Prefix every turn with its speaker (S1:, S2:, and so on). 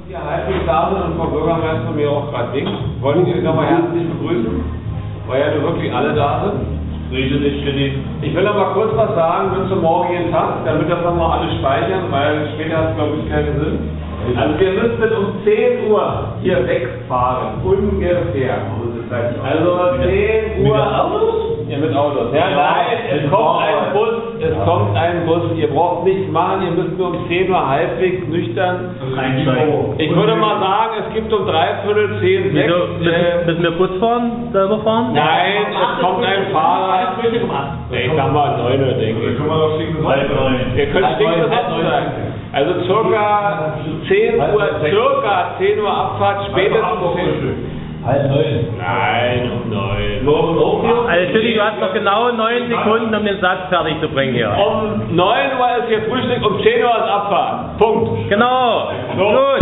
S1: hier halbwegs da sind und Frau Bürgermeister mir auch gerade winkt, wollte ich euch nochmal herzlich begrüßen, weil ja nur wirklich alle da sind.
S2: Grüße dich, Jenny.
S1: Ich will noch mal kurz was sagen zum morgigen Tag, damit das nochmal alle speichern, weil später hat es glaube ich keinen Sinn. Also wir müssen um 10 Uhr hier wegfahren, ungefähr. Also 10 Uhr.
S2: Mit Autos?
S1: Ja, mit Autos. Ja, nein, es kommt ein Bus, ihr braucht nichts machen, ihr müsst nur um 10 Uhr halbwegs nüchtern. Ich würde mal sagen, es gibt um 9:45, 6.
S3: Müssen wir Bus fahren, selber fahren?
S1: Nein, es kommt ein Fahrer. Ich sag mal 9 Uhr, denke ich.
S2: Können wir doch schicken,
S1: Ihr könnt stinken sein. Also circa 10 Uhr Abfahrt, spätestens.
S2: Halb 9.
S1: Nein, um 9.
S3: Also Tilly, du hast noch genau 9 Sekunden, um den Satz fertig zu bringen hier.
S1: Um 9 Uhr ist hier Frühstück, um 10 Uhr ist Abfahrt. Punkt.
S3: Genau.
S1: So.
S3: Gut.